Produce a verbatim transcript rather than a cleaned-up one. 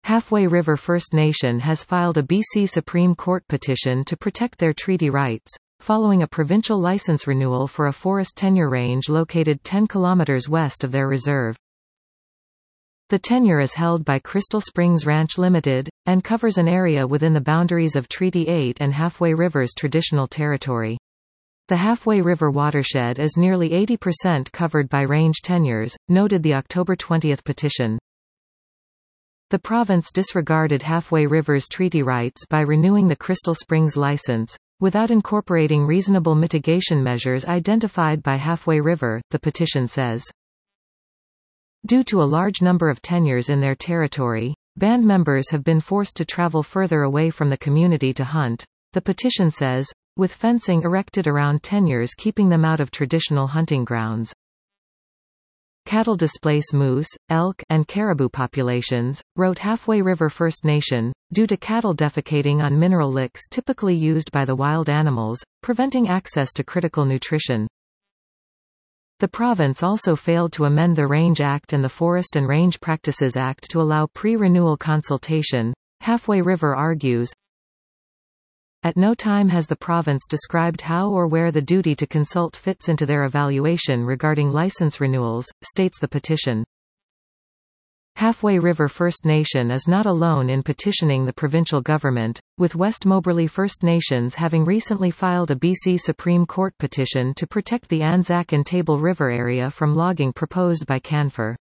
Halfway River First Nation has filed a B C Supreme Court petition to protect their treaty rights, following a provincial license renewal for a forest tenure range located ten kilometers west of their reserve. The tenure is held by Crystal Springs Ranch Limited, and covers an area within the boundaries of Treaty eight and Halfway River's traditional territory. The Halfway River watershed is nearly eighty percent covered by range tenures, noted the October twentieth petition. The province disregarded Halfway River's treaty rights by renewing the Crystal Springs license, without incorporating reasonable mitigation measures identified by Halfway River, the petition says. Due to a large number of tenures in their territory, band members have been forced to travel further away from the community to hunt, the petition says, with fencing erected around tenures keeping them out of traditional hunting grounds. Cattle displace moose, elk, and caribou populations, wrote Halfway River First Nation, due to cattle defecating on mineral licks typically used by the wild animals, preventing access to critical nutrition. The province also failed to amend the Range Act and the Forest and Range Practices Act to allow pre-renewal consultation, Halfway River argues. At no time has the province described how or where the duty to consult fits into their evaluation regarding license renewals, states the petition. Halfway River First Nation is not alone in petitioning the provincial government, with West Moberly First Nations having recently filed a B C Supreme Court petition to protect the Anzac and Table River area from logging proposed by Canfor.